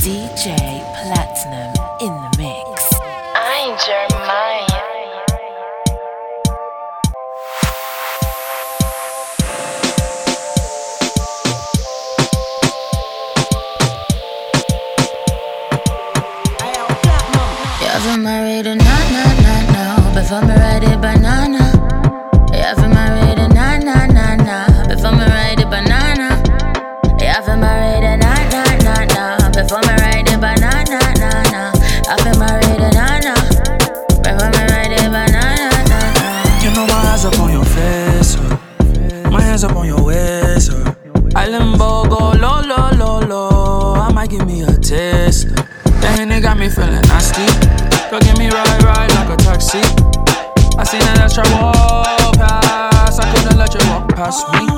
DJ Platinum in the mix. I'm Jeremiah. You're married and no. Before me ride it banana. You're married and no. Before me ride it banana. You're married and no. Before me ride it banana. You're married and no. Before me ride it banana. You know my eyes up on your face, my hands up on your waist, I limbo go low. I might give me a taste. That Henny got me feeling nasty. Girl, give me ride like a taxi. I seen that extra walk past. I couldn't let you walk past me.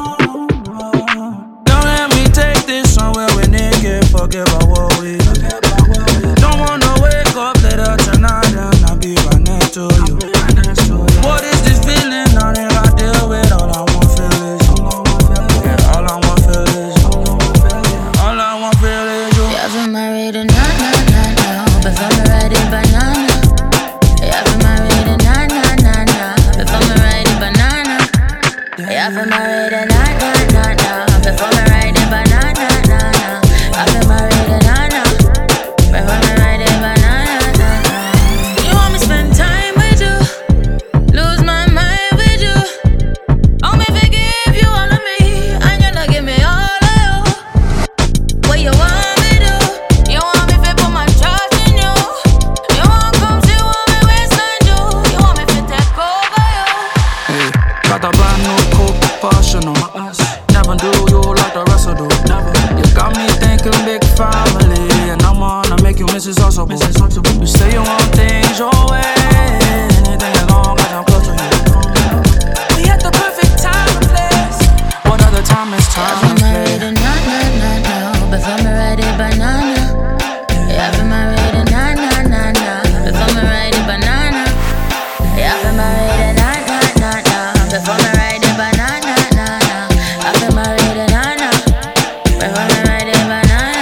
Don't let me take this somewhere we naked. Forget about what we do. Don't wanna wake up later tonight and I'll be right next to you. What is this feeling? Now that I deal with all I want feel is you. Yeah, all I want feel is you. All I want feel is you. You're married and no. Before me ride it banana. You're married and no. Before me ride it banana. You're married and no. Before me ride it banana. You're married and no. Before me ride it banana. You want me spend time with you, lose my mind with you. Want me forgive you all of me, and you not give me all of you. What you want me do? You want me to put my trust in you. You want come see what me waste and do. You want me to take over you. Hey, got a brand new coupe, Porsche on my ass. Never do you like the rest of do. Never. You got me thinking big family, and I'm gonna make you Mrs. Ossobo. You say you want things your way, anything as long as I'm close to you. We at the perfect time and place. What other time is time and You're married and no. Before me ride it banana. You're married and no. Before me ride it banana. You're married and no. Before me ride it banana. You're married and no. Before me ride it banana.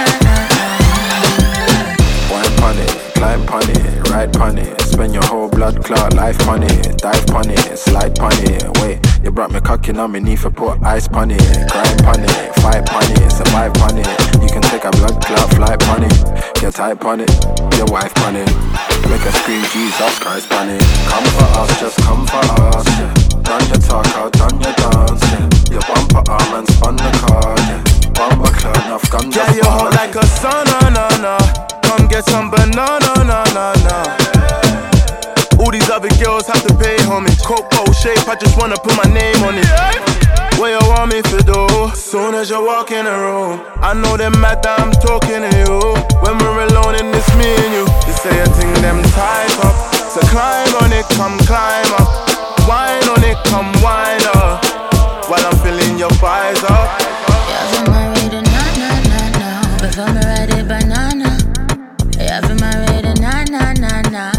Wine pon it, climb pon it, ride pon it. Spend your whole blood clot life pon it. Dive pon it, slide pon it. Wait, you brought me cocking on me knee for put ice pon it. Grind pon it, fight pon it, survive pon it. You can take a blood clot flight pon it. Get tight pon it, your wife pon it. Make her scream Jesus Christ pon it. Come for us, just come for us, yeah. Done your talk out, done your dance, yeah. Your bumper arm and spun the card, yeah. Bumper cloud, enough gun. Yeah, you're hot like a sun, na. Come get some banana, na. All these other girls have to pay, homie. Coco shape, I just wanna put my name on it. What you want me to do? Soon as you walk in the room, I know them mad that I'm talking to you. When we're alone and it's me and you, you say a thing them tight up. So climb on it, come climb up. Wine on it, come wine up. While I'm filling your thighs up. You're married and no. Before me ride it banana. You're married and no.